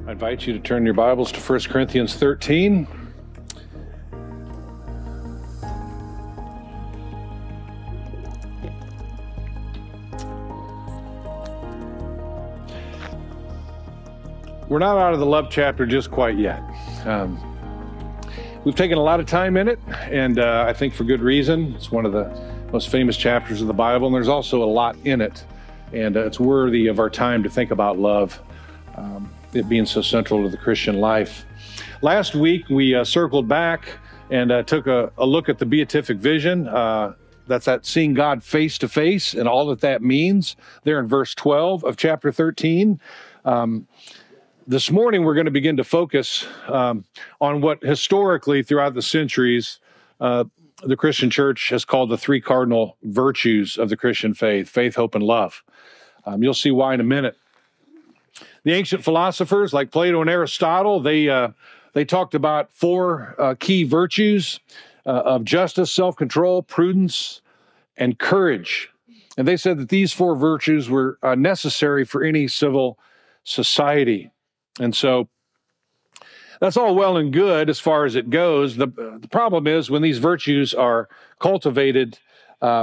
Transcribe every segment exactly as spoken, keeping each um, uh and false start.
I invite you to turn your Bibles to First Corinthians thirteen. We're not out of the love chapter just quite yet. Um, we've taken a lot of time in it, and uh, I think for good reason. It's one of the most famous chapters of the Bible, and there's also a lot in it, and uh, it's worthy of our time to think about love, um, it being so central to the Christian life. Last week, we uh, circled back and uh, took a, a look at the beatific vision. Uh, that's that seeing God face to face and all that that means there in verse twelve of chapter thirteen. Um, This morning, we're going to begin to focus um, on what historically throughout the centuries, uh, the Christian church has called the three cardinal virtues of the Christian faith: faith, hope, and love. Um, you'll see why in a minute. The ancient philosophers like Plato and Aristotle, they uh, they talked about four uh, key virtues uh, of justice, self-control, prudence, and courage. And they said that these four virtues were uh, necessary for any civil society. And so that's all well and good as far as it goes. The, the problem is when these virtues are cultivated uh,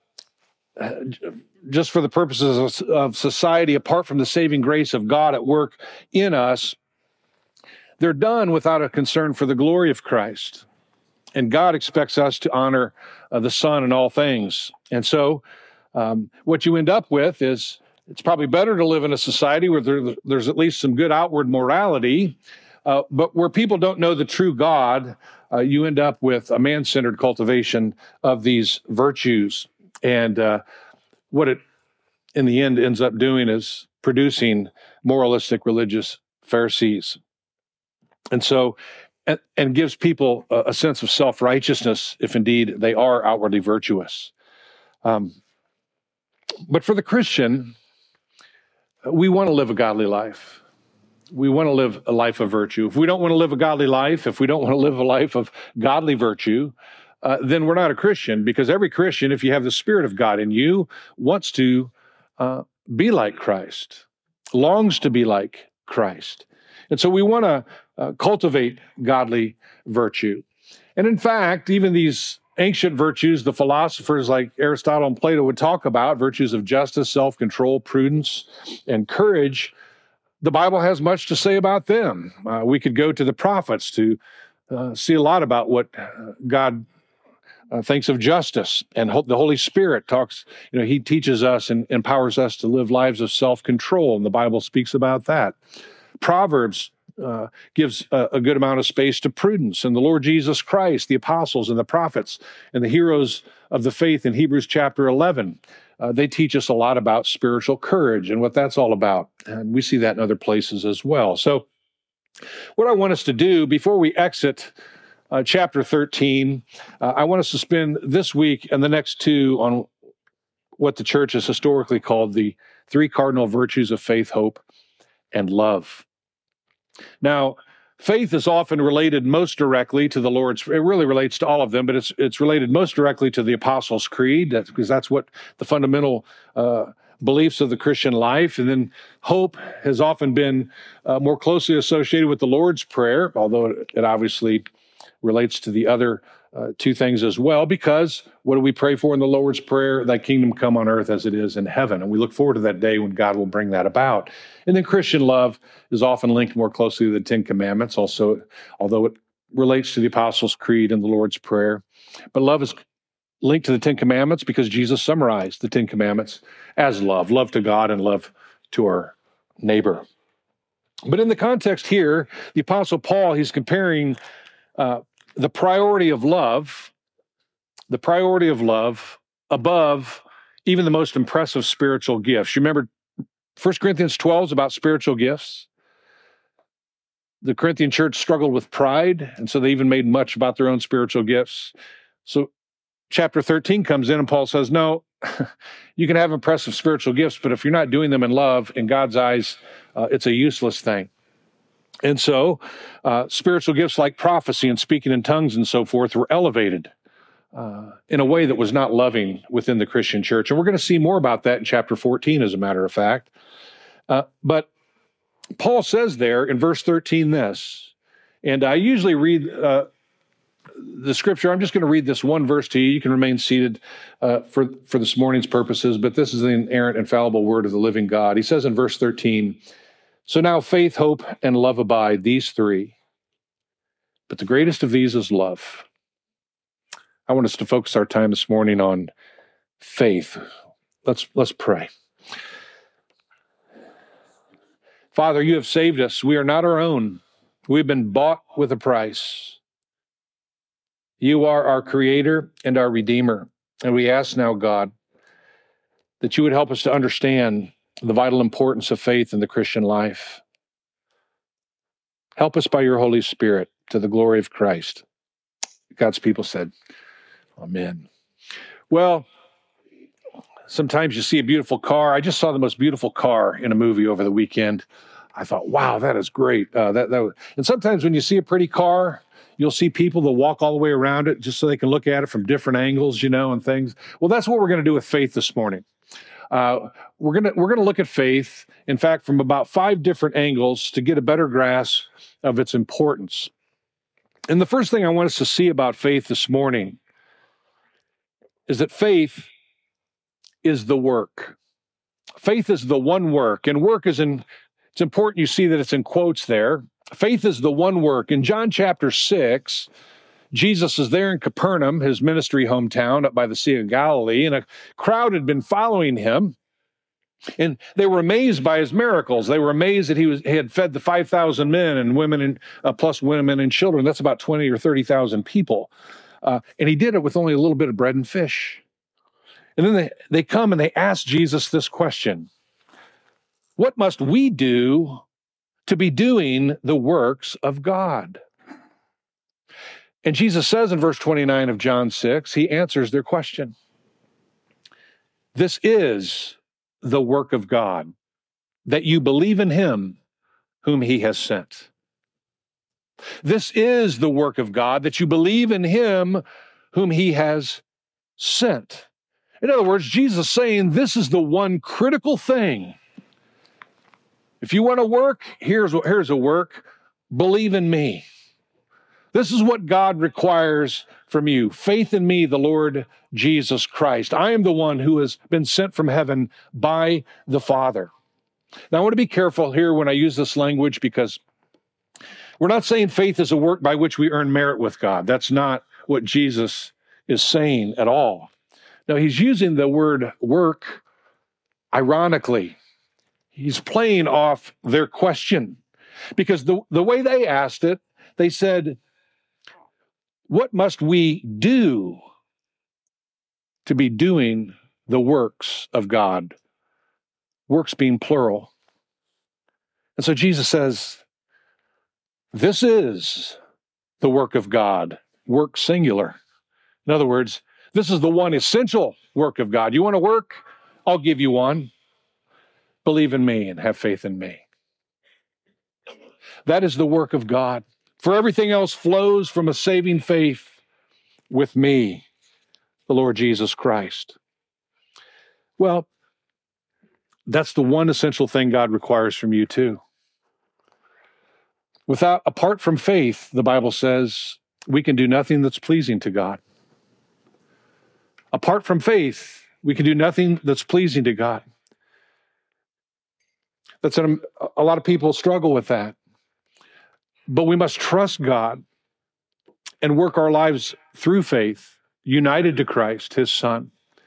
just for the purposes of, of society, apart from the saving grace of God at work in us, they're done without a concern for the glory of Christ. And God expects us to honor uh, the Son in all things. And so um, what you end up with is it's probably better to live in a society where there, there's at least some good outward morality, uh, but where people don't know the true God, uh, you end up with a man-centered cultivation of these virtues. And uh, what it, in the end, ends up doing is producing moralistic religious Pharisees. And so, and, and gives people a, a sense of self-righteousness if indeed they are outwardly virtuous. Um, but for the Christian, we want to live a godly life. We want to live a life of virtue. If we don't want to live a godly life, if we don't want to live a life of godly virtue, uh, then we're not a Christian, because every Christian, if you have the Spirit of God in you, wants to uh, be like Christ, longs to be like Christ. And so we want to uh, cultivate godly virtue. And in fact, even these ancient virtues, the philosophers like Aristotle and Plato would talk about, virtues of justice, self-control, prudence, and courage, the Bible has much to say about them. Uh, we could go to the prophets to uh, see a lot about what God uh, thinks of justice. And ho- the Holy Spirit talks, you know, he teaches us and empowers us to live lives of self-control, and the Bible speaks about that. Proverbs Uh, gives a, a good amount of space to prudence. And the Lord Jesus Christ, the apostles and the prophets and the heroes of the faith in Hebrews chapter eleven, uh, they teach us a lot about spiritual courage and what that's all about. And we see that in other places as well. So what I want us to do before we exit uh, chapter thirteen, uh, I want us to spend this week and the next two on what the church has historically called the three cardinal virtues of faith, hope, and love. Now, faith is often related most directly to the Lord's, it really relates to all of them, but it's it's related most directly to the Apostles' Creed, that's, because that's what the fundamental uh, beliefs of the Christian life. And then hope has often been uh, more closely associated with the Lord's Prayer, although it, it obviously relates to the other uh, two things as well, because what do we pray for in the Lord's Prayer? Thy kingdom come on earth as it is in heaven. And we look forward to that day when God will bring that about. And then Christian love is often linked more closely to the Ten Commandments, also, although it relates to the Apostles' Creed and the Lord's Prayer. But love is linked to the Ten Commandments because Jesus summarized the Ten Commandments as love, love to God and love to our neighbor. But in the context here, the Apostle Paul, he's comparing uh, the priority of love, the priority of love above even the most impressive spiritual gifts. You remember First Corinthians twelve is about spiritual gifts. The Corinthian church struggled with pride, and so they even made much about their own spiritual gifts. So chapter thirteen comes in, and Paul says, no, you can have impressive spiritual gifts, but if you're not doing them in love, in God's eyes, uh, it's a useless thing. And so uh, spiritual gifts like prophecy and speaking in tongues and so forth were elevated uh, in a way that was not loving within the Christian church. And we're going to see more about that in chapter fourteen, as a matter of fact. Uh, but Paul says there in verse thirteen this, and I usually read uh, the scripture. I'm just going to read this one verse to you. You can remain seated uh, for, for this morning's purposes, but this is the inerrant, infallible word of the living God. He says in verse thirteen, so now faith, hope, and love abide, these three. But the greatest of these is love. I want us to focus our time this morning on faith. Let's, let's pray. Father, you have saved us. We are not our own. We've been bought with a price. You are our creator and our redeemer. And we ask now, God, that you would help us to understand the vital importance of faith in the Christian life. Help us by your Holy Spirit to the glory of Christ. God's people said, amen. Well, sometimes you see a beautiful car. I just saw the most beautiful car in a movie over the weekend. I thought, wow, that is great. Uh, that, that was... And sometimes when you see a pretty car, you'll see people that walk all the way around it just so they can look at it from different angles, you know, and things. Well, that's what we're going to do with faith this morning. Uh, we're going to we're going to look at faith, in fact, from about five different angles to get a better grasp of its importance. And the first thing I want us to see about faith this morning is that faith is the work. Faith is the one work, and work is in, it's important you see that it's in quotes there. Faith is the one work. In John chapter six, Jesus is there in Capernaum, his ministry hometown up by the Sea of Galilee, and a crowd had been following him, and they were amazed by his miracles. They were amazed that he was he had fed the five thousand men and women, and uh, plus women and children. That's about twenty or thirty thousand people. Uh, and he did it with only a little bit of bread and fish. And then they, they come and they ask Jesus this question: what must we do to be doing the works of God? And Jesus says in verse twenty-nine of John six, he answers their question. This is the work of God, that you believe in him whom he has sent. This is the work of God, that you believe in him whom he has sent. In other words, Jesus is saying this is the one critical thing. If you want to work, here's, here's a work. Believe in me. This is what God requires from you. Faith in me, the Lord Jesus Christ. I am the one who has been sent from heaven by the Father. Now, I want to be careful here when I use this language, because we're not saying faith is a work by which we earn merit with God. That's not what Jesus is saying at all. Now, he's using the word work ironically. He's playing off their question, because the, the way they asked it, they said, what must we do to be doing the works of God? Works being plural. And so Jesus says, this is the work of God, work singular. In other words, this is the one essential work of God. You want to work? I'll give you one. Believe in me and have faith in me. That is the work of God. For everything else flows from a saving faith with me, the Lord Jesus Christ. Well, that's the one essential thing God requires from you too. Without, apart from faith, the Bible says, we can do nothing that's pleasing to God. Apart from faith, we can do nothing that's pleasing to God. That's an, a lot of people struggle with that. But we must trust God and work our lives through faith, united to Christ, his Son.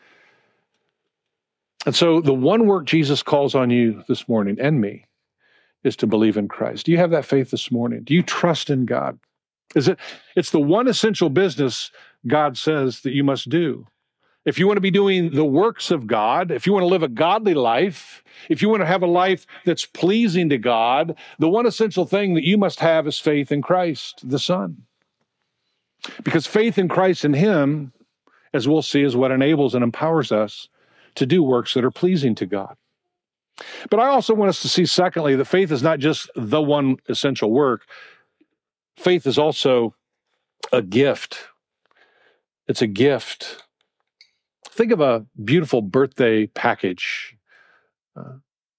And so the one work Jesus calls on you this morning and me is to believe in Christ. Do you have that faith this morning? Do you trust in God? Is it? It's the one essential business God says that you must do. If you want to be doing the works of God, if you want to live a godly life, if you want to have a life that's pleasing to God, the one essential thing that you must have is faith in Christ, the Son. Because faith in Christ and him, as we'll see, is what enables and empowers us to do works that are pleasing to God. But I also want us to see, secondly, that faith is not just the one essential work. Faith is also a gift. It's a gift. Think of a beautiful birthday package. Uh,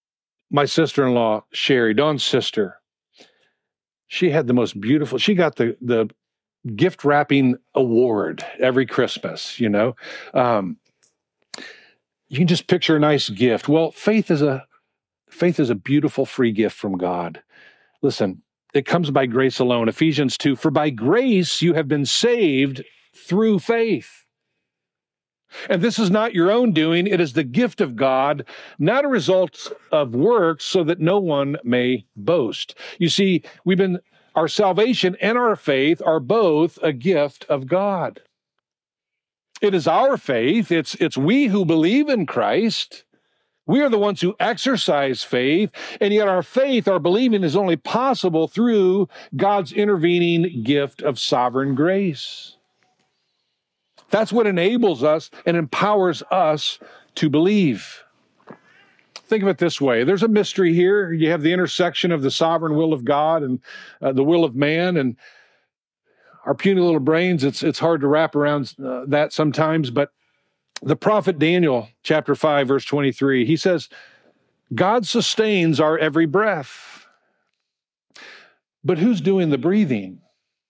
My sister-in-law, Sherry, Dawn's sister, she had the most beautiful, she got the, the gift wrapping award every Christmas, you know. Um, you can just picture a nice gift. Well, faith is a faith is a beautiful free gift from God. Listen, it comes by grace alone. Ephesians two, for by grace you have been saved through faith. And this is not your own doing. It is the gift of God, not a result of works, so that no one may boast. You see, we've been, our salvation and our faith are both a gift of God. It is our faith. It's, it's we who believe in Christ. We are the ones who exercise faith, and yet our faith, our believing, is only possible through God's intervening gift of sovereign grace. That's what enables us and empowers us to believe. Think of it this way. There's a mystery here. You have the intersection of the sovereign will of God and uh, the will of man, and our puny little brains, it's, it's hard to wrap around uh, that sometimes, but the prophet Daniel, chapter five, verse twenty-three, he says, God sustains our every breath. But who's doing the breathing?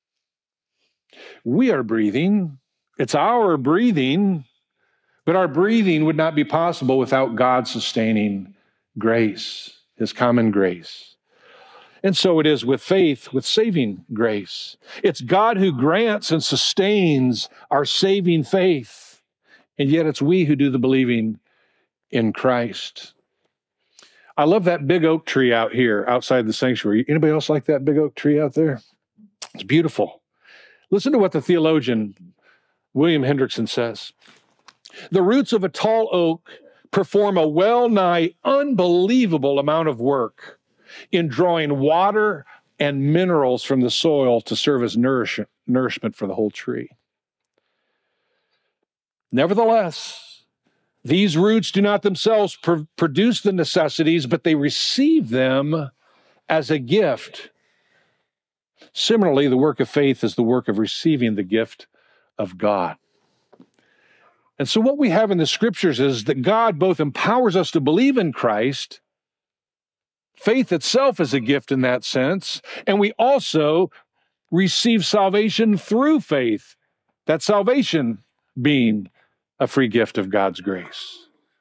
We are breathing. It's our breathing, but our breathing would not be possible without God's sustaining grace, his common grace. And so it is with faith, with saving grace. It's God who grants and sustains our saving faith, and yet it's we who do the believing in Christ. I love that big oak tree out here outside the sanctuary. Anybody else like that big oak tree out there? It's beautiful. Listen to what the theologian William Hendrickson says. The roots of a tall oak perform a well-nigh unbelievable amount of work in drawing water and minerals from the soil to serve as nourish- nourishment for the whole tree. Nevertheless, these roots do not themselves pr- produce the necessities, but they receive them as a gift. Similarly, the work of faith is the work of receiving the gift of God. And so what we have in the scriptures is that God both empowers us to believe in Christ. Faith itself is a gift in that sense. And we also receive salvation through faith. That salvation being a free gift of God's grace.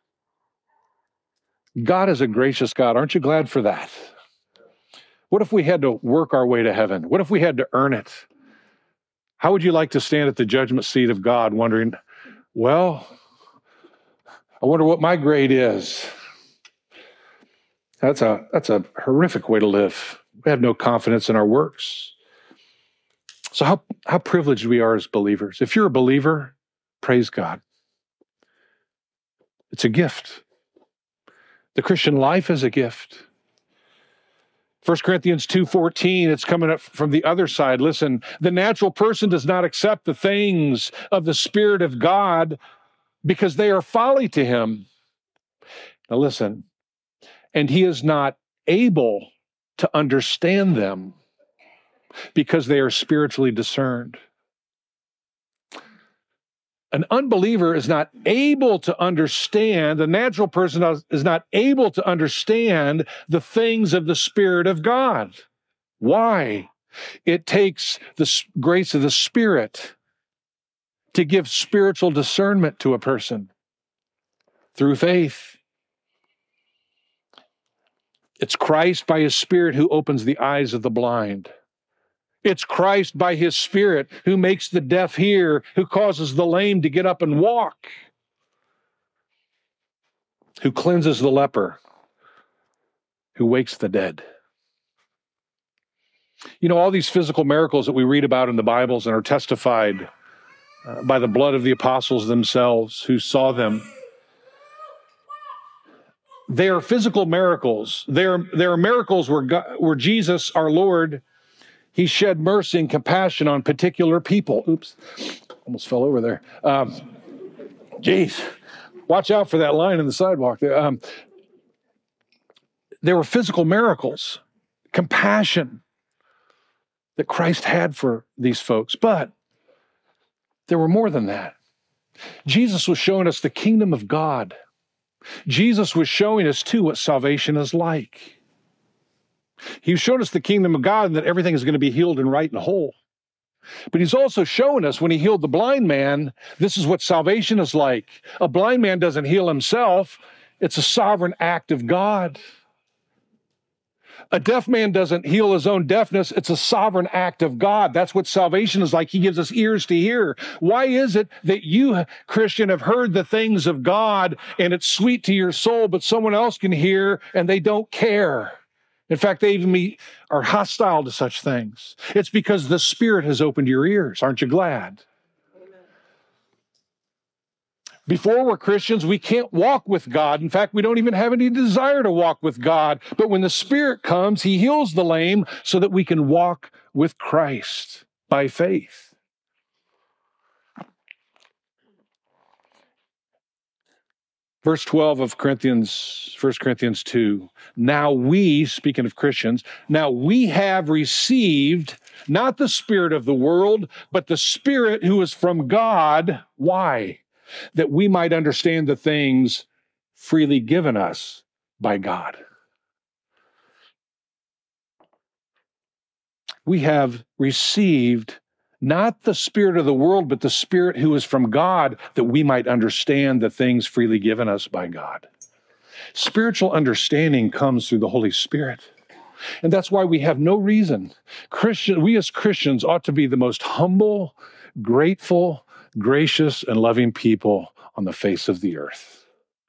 God is a gracious God. Aren't you glad for that? What if we had to work our way to heaven? What if we had to earn it? How would you like to stand at the judgment seat of God wondering, well, I wonder what my grade is? That's a, that's a horrific way to live. We have no confidence in our works. So how, how privileged we are as believers. If you're a believer, praise God. It's a gift. The Christian life is a gift. First Corinthians two fourteen, it's coming up from the other side. Listen, the natural person does not accept the things of the Spirit of God because they are folly to him. Now listen, and he is not able to understand them because they are spiritually discerned. An unbeliever is not able to understand, the natural person is not able to understand the things of the Spirit of God. Why? It takes the grace of the Spirit to give spiritual discernment to a person through faith. It's Christ by his Spirit who opens the eyes of the blind. It's Christ by his Spirit who makes the deaf hear, who causes the lame to get up and walk, who cleanses the leper, who wakes the dead. You know, all these physical miracles that we read about in the Bibles and are testified uh, by the blood of the apostles themselves who saw them, they are physical miracles. They are, they are miracles where, God, where Jesus, our Lord, he shed mercy and compassion on particular people. Oops, almost fell over there. Um, geez, watch out for that line in the sidewalk there. Um, there were physical miracles, compassion that Christ had for these folks, but there were more than that. Jesus was showing us the kingdom of God. Jesus was showing us, too, what salvation is like. He showed us the kingdom of God and that everything is going to be healed and right and whole. But he's also showing us when he healed the blind man, this is what salvation is like. A blind man doesn't heal himself. It's a sovereign act of God. A deaf man doesn't heal his own deafness. It's a sovereign act of God. That's what salvation is like. He gives us ears to hear. Why is it that you, Christian, have heard the things of God and it's sweet to your soul, but someone else can hear and they don't care? In fact, they even be, are hostile to such things. It's because the Spirit has opened your ears. Aren't you glad? Amen. Before we're Christians, we can't walk with God. In fact, we don't even have any desire to walk with God. But when the Spirit comes, he heals the lame so that we can walk with Christ by faith. Verse twelve of Corinthians, First Corinthians two, now we, speaking of Christians, now we have received not the spirit of the world, but the Spirit who is from God. Why? That we might understand the things freely given us by God. We have received not the spirit of the world, but the Spirit who is from God, that we might understand the things freely given us by God. Spiritual understanding comes through the Holy Spirit. And that's why we have no reason. Christian, we as Christians ought to be the most humble, grateful, gracious, and loving people on the face of the earth.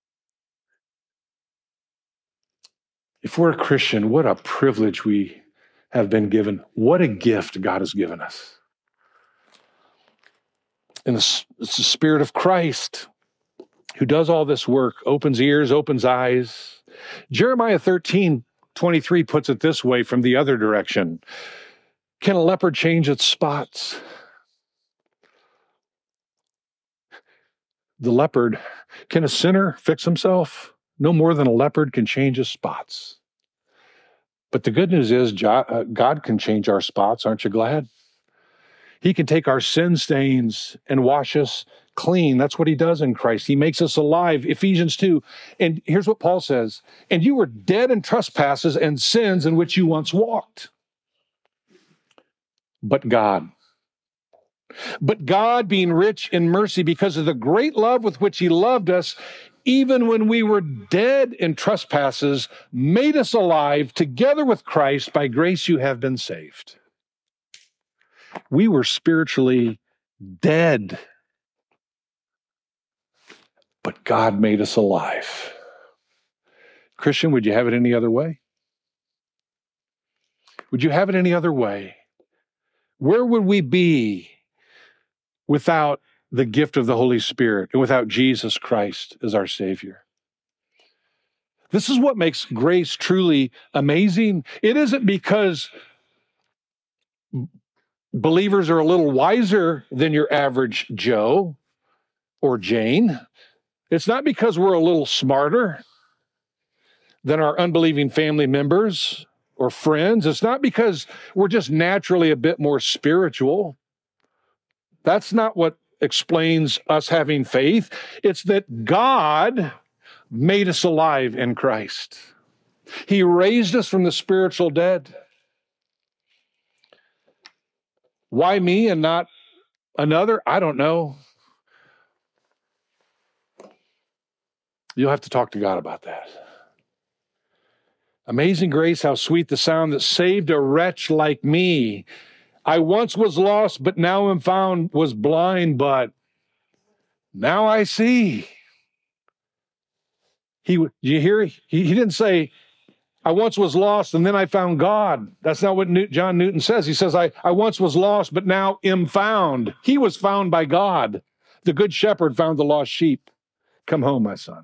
If we're a Christian, what a privilege we have been given. What a gift God has given us. And it's the Spirit of Christ who does all this work, opens ears, opens eyes. Jeremiah thirteen twenty-three puts it this way from the other direction. Can a leopard change its spots? The leopard, can a sinner fix himself? No more than a leopard can change his spots. But the good news is God can change our spots. Aren't you glad? He can take our sin stains and wash us clean. That's what he does in Christ. He makes us alive. Ephesians two. And here's what Paul says. And you were dead in trespasses and sins in which you once walked. But God. But God, being rich in mercy because of the great love with which he loved us, even when we were dead in trespasses, made us alive together with Christ. By grace you have been saved. We were spiritually dead, but God made us alive. Christian, would you have it any other way? Would you have it any other way? Where would we be without the gift of the Holy Spirit and without Jesus Christ as our Savior? This is what makes grace truly amazing. It isn't because believers are a little wiser than your average Joe or Jane. It's not because we're a little smarter than our unbelieving family members or friends. It's not because we're just naturally a bit more spiritual. That's not what explains us having faith. It's that God made us alive in Christ. He raised us from the spiritual dead. Why me and not another? I don't know. You'll have to talk to God about that. Amazing grace, how sweet the sound that saved a wretch like me. I once was lost, but now am found, was blind, but now I see. He, you hear? He, he didn't say, I once was lost and then I found God. That's not what New, John Newton says. He says, I, I once was lost, but now am found. He was found by God. The good shepherd found the lost sheep. Come home, my son.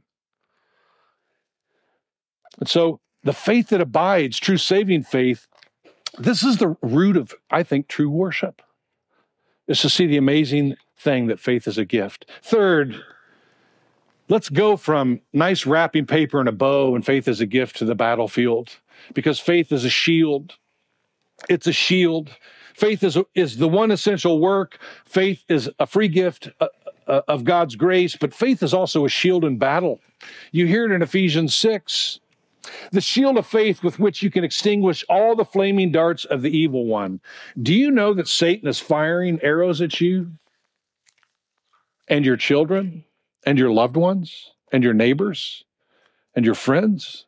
And so the faith that abides, true saving faith, this is the root of, I think, true worship, is to see the amazing thing that faith is a gift. Third, let's go from nice wrapping paper and a bow and faith is a gift to the battlefield, because faith is a shield. It's a shield. Faith is, is the one essential work. Faith is a free gift, a, uh, of God's grace, but faith is also a shield in battle. You hear it in Ephesians six. The shield of faith with which you can extinguish all the flaming darts of the evil one. Do you know that Satan is firing arrows at you and your children and your loved ones and your neighbors and your friends?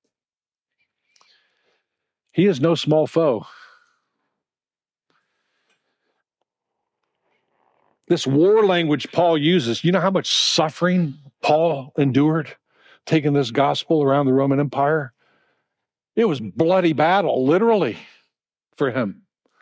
He is no small foe. This war language Paul uses, you know how much suffering Paul endured taking this gospel around the Roman Empire? It was bloody battle, literally, for him.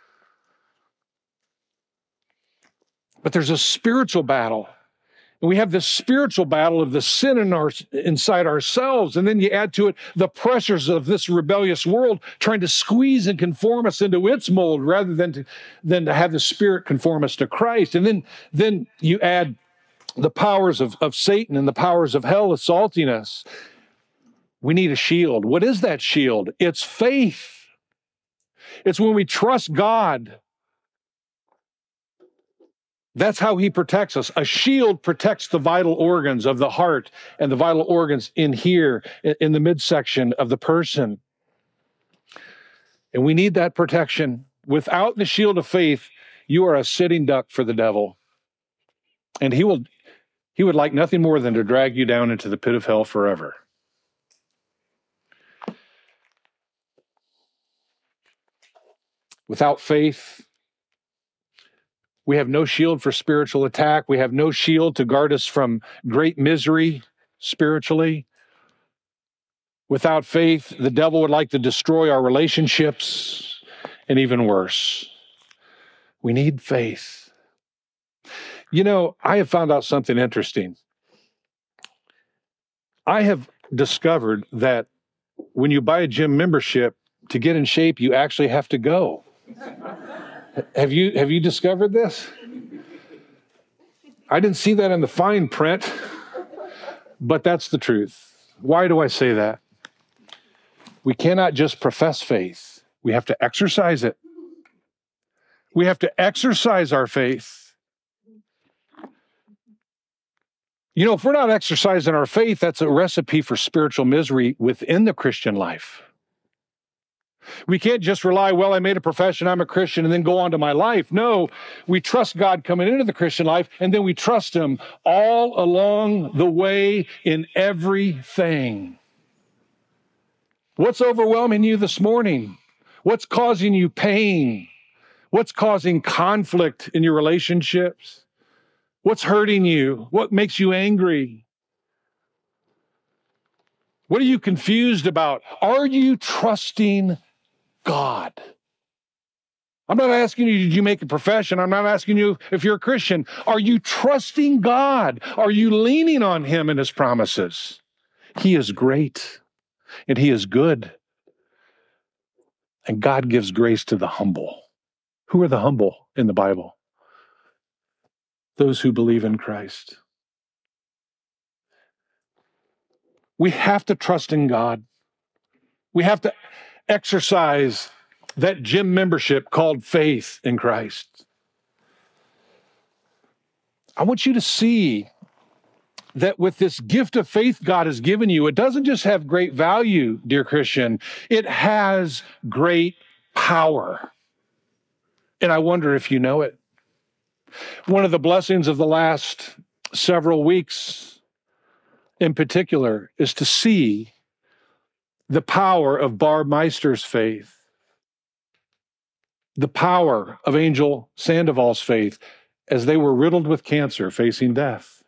But there's a spiritual battle. And we have this spiritual battle of the sin in our, inside ourselves. And then you add to it the pressures of this rebellious world trying to squeeze and conform us into its mold rather than to, than to have the Spirit conform us to Christ. And then, then you add the powers of, of Satan and the powers of hell assaulting us. We need a shield. What is that shield? It's faith. It's when we trust God. That's how he protects us. A shield protects the vital organs of the heart and the vital organs in here, in the midsection of the person. And we need that protection. Without the shield of faith, you are a sitting duck for the devil. And he will, he would like nothing more than to drag you down into the pit of hell forever. Without faith, we have no shield for spiritual attack. We have no shield to guard us from great misery spiritually. Without faith, the devil would like to destroy our relationships, and even worse. We need faith. You know, I have found out something interesting. I have discovered that when you buy a gym membership, to get in shape, you actually have to go. Have you have you discovered this? I didn't see that in the fine print, but that's the truth. Why do I say that? We cannot just profess faith. We have to exercise it. We have to exercise our faith. You know, if we're not exercising our faith, that's a recipe for spiritual misery within the Christian life. We can't just rely, well, I made a profession, I'm a Christian, and then go on to my life. No, we trust God coming into the Christian life, and then we trust him all along the way in everything. What's overwhelming you this morning? What's causing you pain? What's causing conflict in your relationships? What's hurting you? What makes you angry? What are you confused about? Are you trusting God? I'm not asking you, did you make a profession? I'm not asking you if you're a Christian. Are you trusting God? Are you leaning on him and his promises? He is great and he is good. And God gives grace to the humble. Who are the humble in the Bible? Those who believe in Christ. We have to trust in God. We have to exercise that gym membership called faith in Christ. I want you to see that with this gift of faith God has given you, it doesn't just have great value, dear Christian, it has great power. And I wonder if you know it. One of the blessings of the last several weeks in particular is to see the power of Barb Meister's faith, the power of Angel Sandoval's faith as they were riddled with cancer, facing death.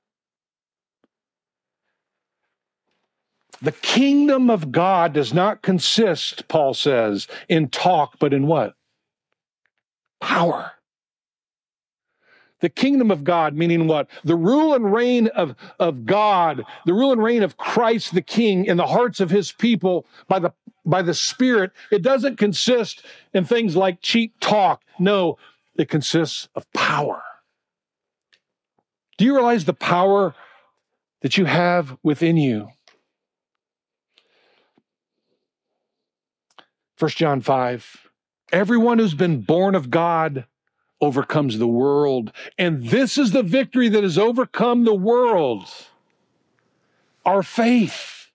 The kingdom of God does not consist, Paul says, in talk, but in what? Power. The kingdom of God, meaning what? The rule and reign of, of God, the rule and reign of Christ the King in the hearts of his people by the, by the Spirit. It doesn't consist in things like cheap talk. No, it consists of power. Do you realize the power that you have within you? First John five, everyone who's been born of God overcomes the world. And this is the victory that has overcome the world. Our faith.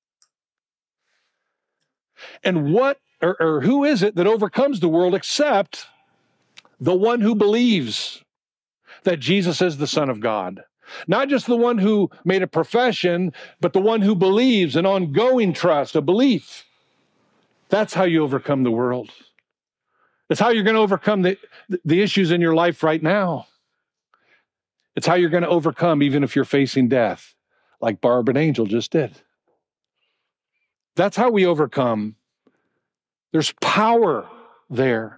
And what, or, or who is it that overcomes the world except the one who believes that Jesus is the Son of God? Not just the one who made a profession, but the one who believes, an ongoing trust, a belief. That's how you overcome the world. It's how you're going to overcome the, the issues in your life right now. It's how you're going to overcome even if you're facing death, like Barb and Angel just did. That's how we overcome. There's power there.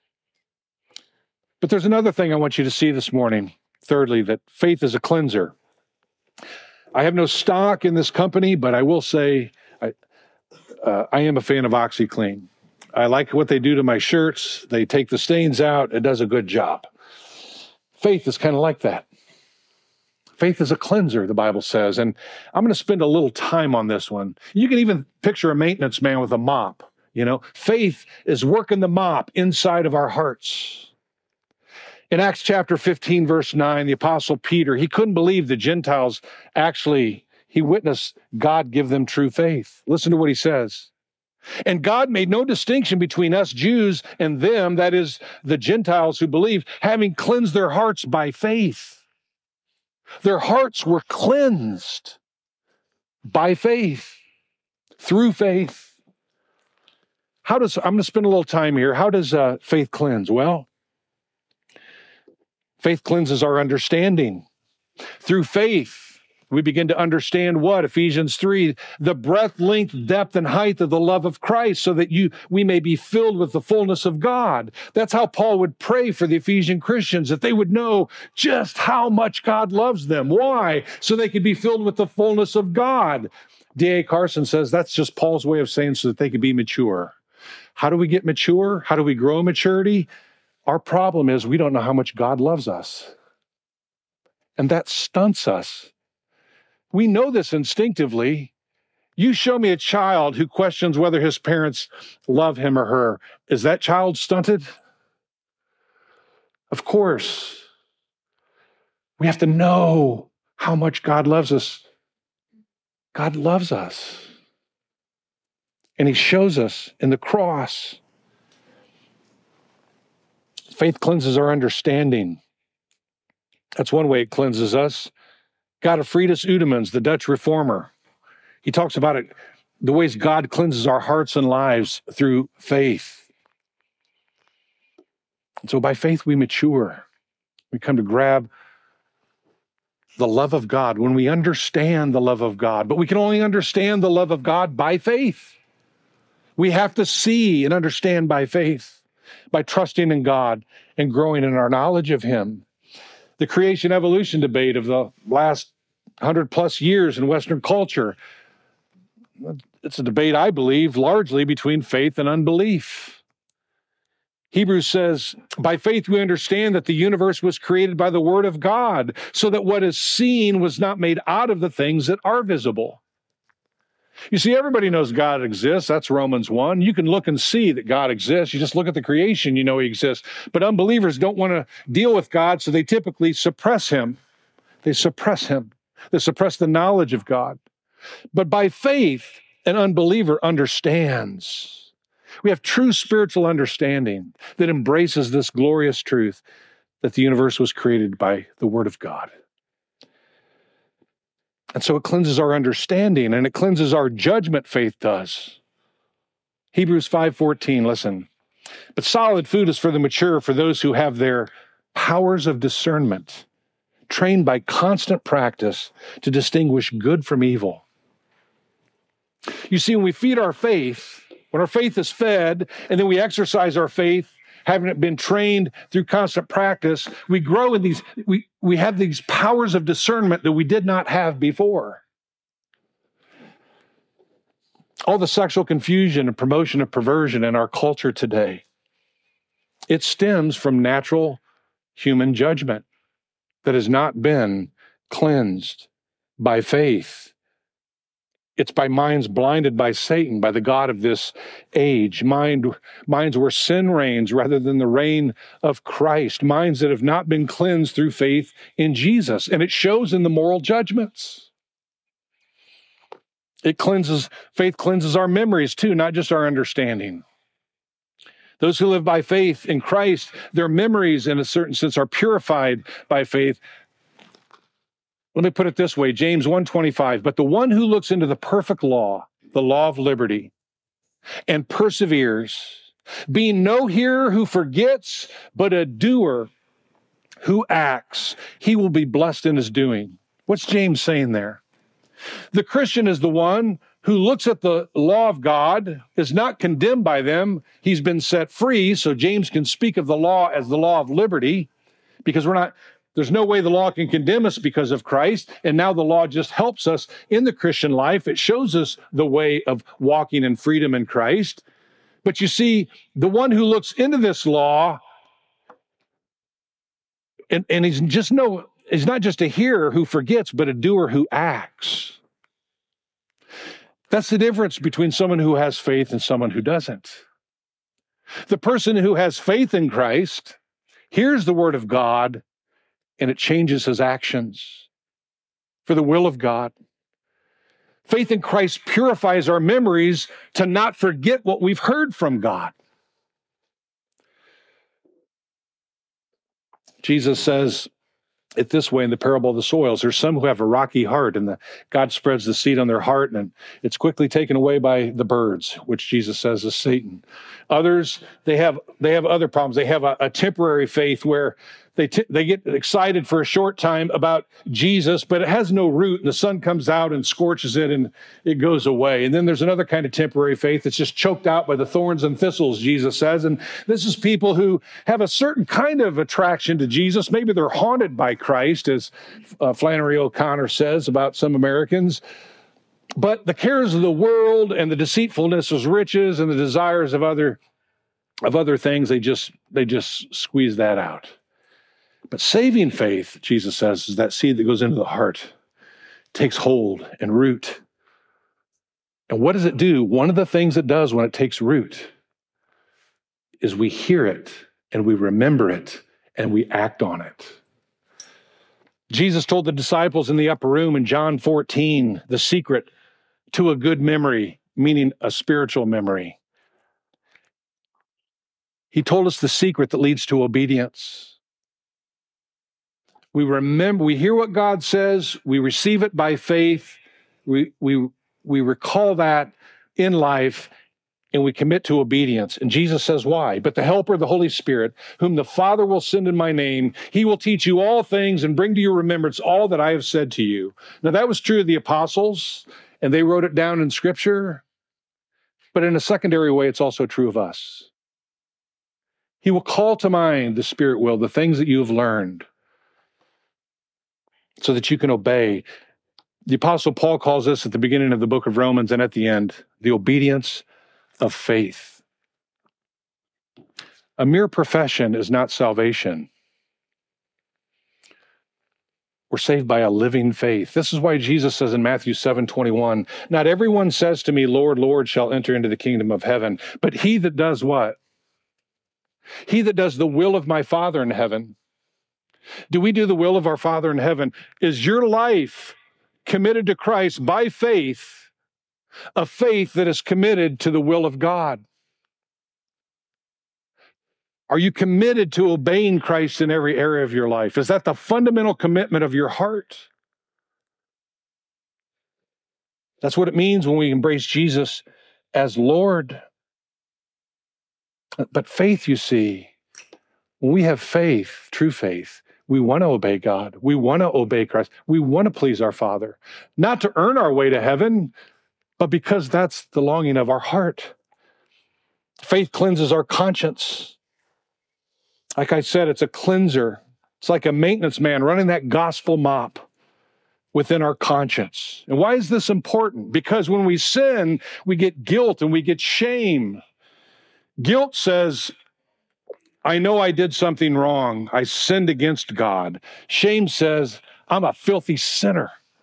But there's another thing I want you to see this morning. Thirdly, that faith is a cleanser. I have no stock in this company, but I will say I, uh, I am a fan of OxyClean. I like what they do to my shirts. They take the stains out. It does a good job. Faith is kind of like that. Faith is a cleanser, the Bible says. And I'm going to spend a little time on this one. You can even picture a maintenance man with a mop. You know, faith is working the mop inside of our hearts. In Acts chapter fifteen, verse nine, the Apostle Peter, he couldn't believe the Gentiles actually, he witnessed God give them true faith. Listen to what he says. And God made no distinction between us Jews and them, that is, the Gentiles who believed, having cleansed their hearts by faith. Their hearts were cleansed by faith, through faith. How does, I'm going to spend a little time here. How does uh, faith cleanse? Well, faith cleanses our understanding. Through faith, we begin to understand what? Ephesians three, the breadth, length, depth, and height of the love of Christ, so that you we may be filled with the fullness of God. That's how Paul would pray for the Ephesian Christians, that they would know just how much God loves them. Why? So they could be filled with the fullness of God. D A Carson says that's just Paul's way of saying so that they could be mature. How do we get mature? How do we grow in maturity? Our problem is we don't know how much God loves us. And that stunts us. We know this instinctively. You show me a child who questions whether his parents love him or her. Is that child stunted? Of course. We have to know how much God loves us. God loves us. And he shows us in the cross. Faith cleanses our understanding. That's one way it cleanses us. Godefridus Udemans, the Dutch reformer, he talks about it, the ways God cleanses our hearts and lives through faith. And so by faith we mature. We come to grab the love of God when we understand the love of God. But we can only understand the love of God by faith. We have to see and understand by faith, by trusting in God and growing in our knowledge of him. The creation evolution debate of the last hundred plus years in Western culture, it's a debate, I believe, largely between faith and unbelief. Hebrews says, by faith we understand that the universe was created by the word of God, so that what is seen was not made out of the things that are visible. You see, everybody knows God exists. That's Romans one. You can look and see that God exists. You just look at the creation, you know he exists. But unbelievers don't want to deal with God, so they typically suppress him. They suppress him. They suppress the knowledge of God. But by faith, an unbeliever understands. We have true spiritual understanding that embraces this glorious truth that the universe was created by the word of God. And so it cleanses our understanding and it cleanses our judgment, faith does. Hebrews five fourteen, listen. But solid food is for the mature, for those who have their powers of discernment trained by constant practice to distinguish good from evil. You see, when we feed our faith, when our faith is fed, and then we exercise our faith, having it been trained through constant practice, we grow in these, we, we have these powers of discernment that we did not have before. All the sexual confusion and promotion of perversion in our culture today, it stems from natural human judgment that has not been cleansed by faith. It's by minds blinded by Satan, by the god of this age, mind, minds where sin reigns rather than the reign of Christ, minds that have not been cleansed through faith in Jesus. And it shows in the moral judgments. It cleanses, faith cleanses our memories too, not just our understanding. Those who live by faith in Christ, their memories in a certain sense are purified by faith. Let me put it this way, James one twenty-five, but the one who looks into the perfect law, the law of liberty, and perseveres, being no hearer who forgets, but a doer who acts, he will be blessed in his doing. What's James saying there? The Christian is the one who looks at the law of God, is not condemned by them. He's been set free, so James can speak of the law as the law of liberty, because we're not, there's no way the law can condemn us because of Christ, and now the law just helps us in the Christian life. It shows us the way of walking in freedom in Christ. But you see, the one who looks into this law, and, and he's just no, he's not just a hearer who forgets, but a doer who acts. That's the difference between someone who has faith and someone who doesn't. The person who has faith in Christ hears the word of God, and it changes his actions for the will of God. Faith in Christ purifies our memories to not forget what we've heard from God. Jesus says it this way in the parable of the soils. There's some who have a rocky heart, and the, God spreads the seed on their heart, and it's quickly taken away by the birds, which Jesus says is Satan. Others, they have they have other problems. They have a, a temporary faith where they t- they get excited for a short time about Jesus, but it has no root, and the sun comes out and scorches it, and it goes away. And then there's another kind of temporary faith that's just choked out by the thorns and thistles, Jesus says. And this is people who have a certain kind of attraction to Jesus. Maybe they're haunted by Christ, as uh, Flannery O'Connor says about some Americans. But the cares of the world and the deceitfulness of riches and the desires of other of other things, they just they just squeeze that out. But saving faith, Jesus says, is that seed that goes into the heart, takes hold and root. And what does it do? One of the things it does when it takes root is we hear it and we remember it and we act on it. Jesus told the disciples in the upper room in John fourteen, the secret to a good memory, meaning a spiritual memory. He told us the secret that leads to obedience. We remember, we hear what God says, we receive it by faith, we, we, we recall that in life, and we commit to obedience. And Jesus says, why? But the Helper, the Holy Spirit, whom the Father will send in my name, he will teach you all things and bring to your remembrance all that I have said to you. Now, that was true of the apostles, and they wrote it down in Scripture. But in a secondary way, it's also true of us. He will call to mind, the Spirit will, the things that you have learned, so that you can obey. The Apostle Paul calls this at the beginning of the book of Romans and at the end, the obedience of faith. A mere profession is not salvation. We're saved by a living faith. This is why Jesus says in Matthew seven twenty-one, not everyone says to me, Lord, Lord, shall enter into the kingdom of heaven, but he that does what? He that does the will of my Father in heaven. Do we do the will of our Father in heaven? Is your life committed to Christ by faith, a faith that is committed to the will of God? Are you committed to obeying Christ in every area of your life? Is that the fundamental commitment of your heart? That's what it means when we embrace Jesus as Lord. But faith, you see, when we have faith, true faith, we want to obey God. We want to obey Christ. We want to please our Father, not to earn our way to heaven, but because that's the longing of our heart. Faith cleanses our conscience. Like I said, it's a cleanser. It's like a maintenance man running that gospel mop within our conscience. And why is this important? Because when we sin, we get guilt and we get shame. Guilt says, I know I did something wrong. I sinned against God. Shame says, I'm a filthy sinner.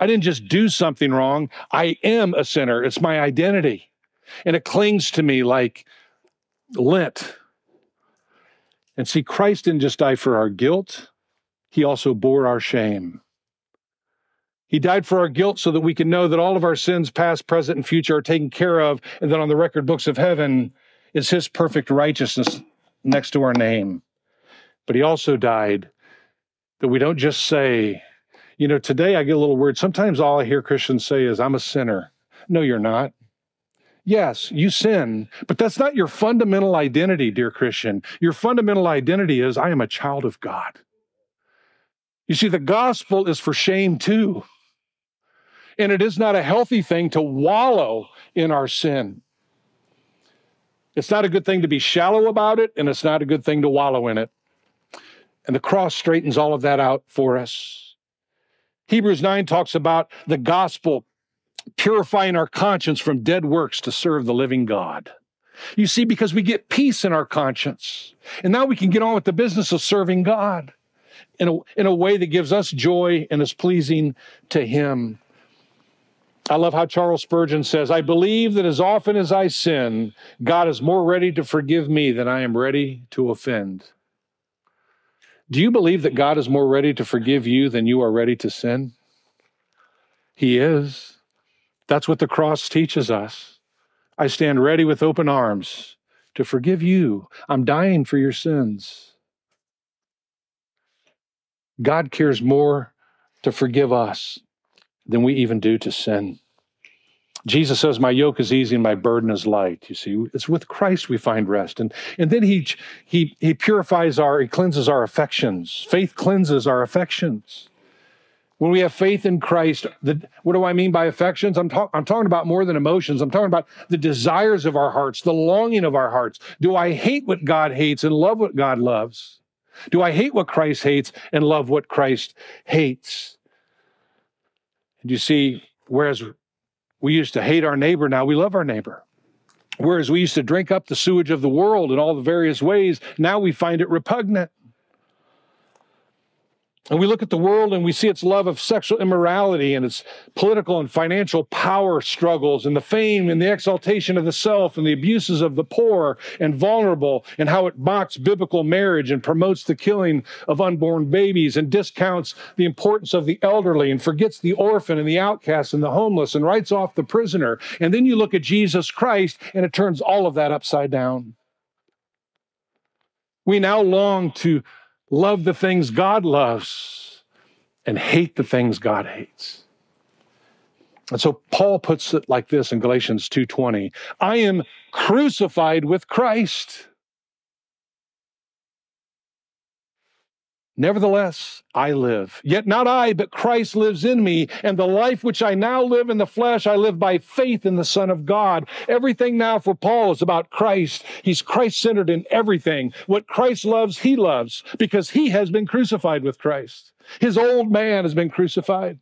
I didn't just do something wrong. I am a sinner. It's my identity. And it clings to me like lint. And see, Christ didn't just die for our guilt. He also bore our shame. He died for our guilt so that we can know that all of our sins, past, present, and future, are taken care of, and that on the record books of heaven is his perfect righteousness next to our name. But he also died that we don't just say, you know, today I get a little weird. Sometimes all I hear Christians say is, I'm a sinner. No, you're not. Yes, you sin, but that's not your fundamental identity, dear Christian. Your fundamental identity is, I am a child of God. You see, the gospel is for shame too. And it is not a healthy thing to wallow in our sin. It's not a good thing to be shallow about it, and it's not a good thing to wallow in it. And the cross straightens all of that out for us. Hebrews nine talks about the gospel purifying our conscience from dead works to serve the living God. You see, because we get peace in our conscience. And now we can get on with the business of serving God in a, in a way that gives us joy and is pleasing to him. I love how Charles Spurgeon says, I believe that as often as I sin, God is more ready to forgive me than I am ready to offend. Do you believe that God is more ready to forgive you than you are ready to sin? He is. That's what the cross teaches us. I stand ready with open arms to forgive you. I'm dying for your sins. God cares more to forgive us than we even do to sin. Jesus says, my yoke is easy and my burden is light. You see, it's with Christ we find rest. And, and then he, he, he purifies our, he cleanses our affections. Faith cleanses our affections. When we have faith in Christ, the, what do I mean by affections? I'm, talk, I'm talking about more than emotions. I'm talking about the desires of our hearts, the longing of our hearts. Do I hate what God hates and love what God loves? Do I hate what Christ hates and love what Christ hates? And you see, whereas we used to hate our neighbor, now we love our neighbor. Whereas we used to drink up the sewage of the world in all the various ways, now we find it repugnant. And we look at the world and we see its love of sexual immorality and its political and financial power struggles and the fame and the exaltation of the self and the abuses of the poor and vulnerable and how it mocks biblical marriage and promotes the killing of unborn babies and discounts the importance of the elderly and forgets the orphan and the outcast and the homeless and writes off the prisoner. And then you look at Jesus Christ and it turns all of that upside down. We now long to love the things God loves and hate the things God hates. And so Paul puts it like this in Galatians two twenty. I am crucified with Christ. Nevertheless, I live. Yet not I, but Christ lives in me. And the life which I now live in the flesh, I live by faith in the Son of God. Everything now for Paul is about Christ. He's Christ-centered in everything. What Christ loves, he loves, because he has been crucified with Christ. His old man has been crucified.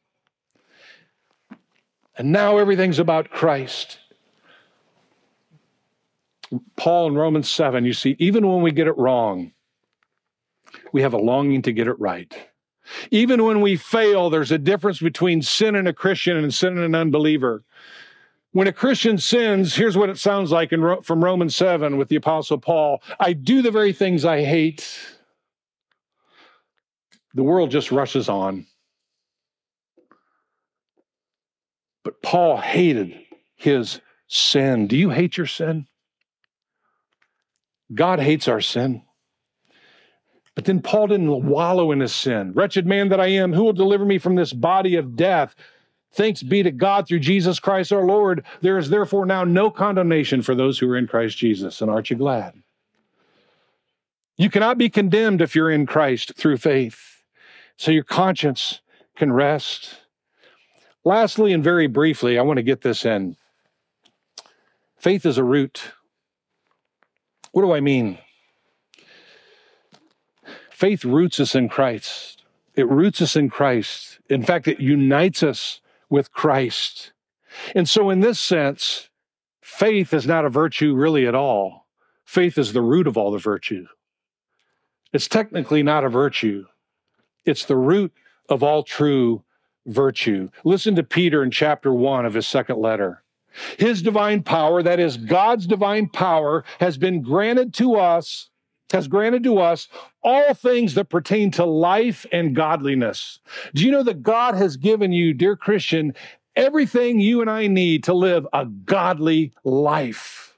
And now everything's about Christ. Paul in Romans seven, you see, even when we get it wrong, we have a longing to get it right. Even when we fail, there's a difference between sin and a Christian and sin and an unbeliever. When a Christian sins, here's what it sounds like in, from Romans seven with the Apostle Paul. I do the very things I hate. The world just rushes on. But Paul hated his sin. Do you hate your sin? God hates our sin. But then Paul didn't wallow in his sin. Wretched man that I am, who will deliver me from this body of death? Thanks be to God through Jesus Christ our Lord. There is therefore now no condemnation for those who are in Christ Jesus. And aren't you glad? You cannot be condemned if you're in Christ through faith. So your conscience can rest. Lastly, and very briefly, I want to get this in. Faith is a root. What do I mean? Faith roots us in Christ. It roots us in Christ. In fact, it unites us with Christ. And so in this sense, faith is not a virtue really at all. Faith is the root of all the virtue. It's technically not a virtue. It's the root of all true virtue. Listen to Peter in chapter one of his second letter. His divine power, that is God's divine power, has been granted to us, has granted to us all things that pertain to life and godliness. Do you know that God has given you, dear Christian, everything you and I need to live a godly life?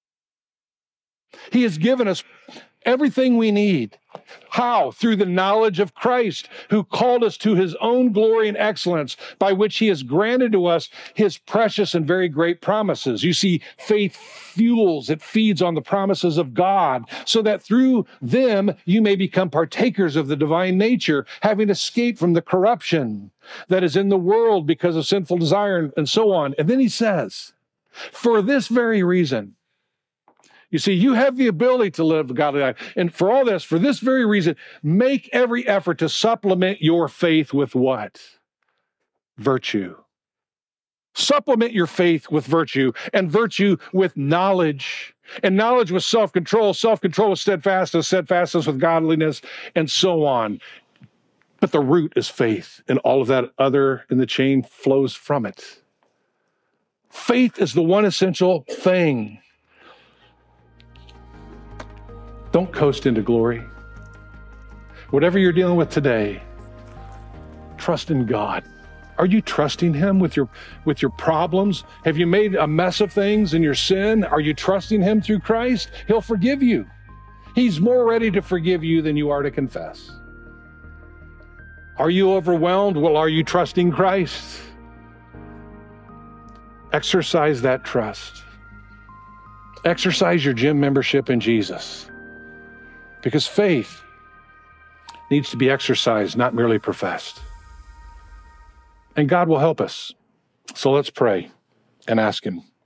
He has given us everything we need. How? Through the knowledge of Christ, who called us to his own glory and excellence, by which he has granted to us his precious and very great promises. You see, faith fuels, it feeds on the promises of God, so that through them you may become partakers of the divine nature, having escaped from the corruption that is in the world because of sinful desire, and so on. And then he says, for this very reason, you see, you have the ability to live a godly life. And for all this, for this very reason, make every effort to supplement your faith with what? Virtue. Supplement your faith with virtue, and virtue with knowledge, and knowledge with self-control, self-control with steadfastness, steadfastness with godliness, and so on. But the root is faith, and all of that other in the chain flows from it. Faith is the one essential thing. Don't coast into glory. Whatever you're dealing with today, trust in God. Are you trusting him with your with your problems? Have you made a mess of things in your sin? Are you trusting him through Christ? He'll forgive you. He's more ready to forgive you than you are to confess. Are you overwhelmed? Well, are you trusting Christ? Exercise that trust. Exercise your gym membership in Jesus. Because faith needs to be exercised, not merely professed. And God will help us. So let's pray and ask him.